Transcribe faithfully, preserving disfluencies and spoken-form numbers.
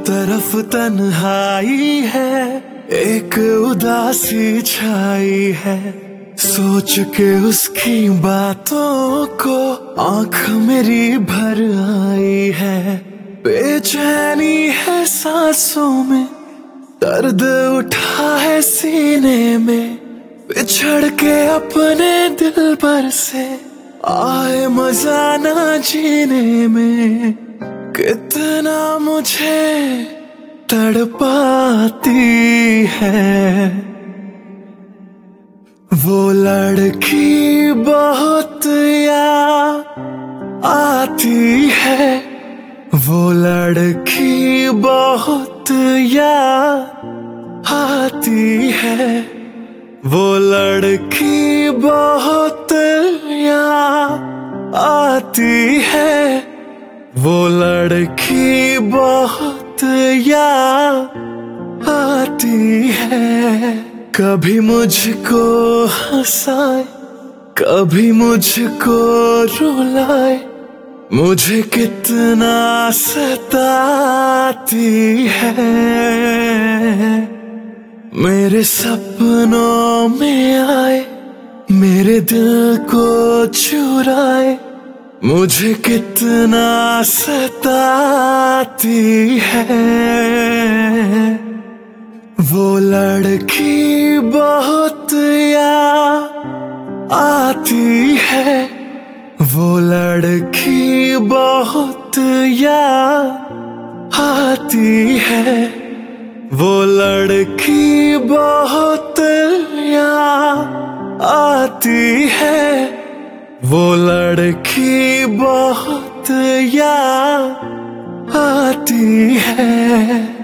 तरफ तन्हाई है, एक उदासी छाई है। सोच के उसकी बातों को आंख मेरी भर आई है। बेचैनी है सांसों में, दर्द उठा है सीने में। बिछड़ के अपने दिल पर से आए मजा ना जीने में। कितना मुझे तड़पाती है वो लड़की, बहुत याद आती है वो लड़की, बहुत याद आती है वो लड़की, बहुत याद आती है वो लड़की, बहुत याद आती है। कभी मुझको हंसाए, कभी मुझको रुलाए, मुझे कितना सताती है। मेरे सपनों में आए, मेरे दिल को चुराए, मुझे कितना सताती है वो लड़की, बहुत याद आती है वो लड़की, बहुत याद आती है वो लड़की, बहुत याद आती है वो लड़की, बहुत याद आती है।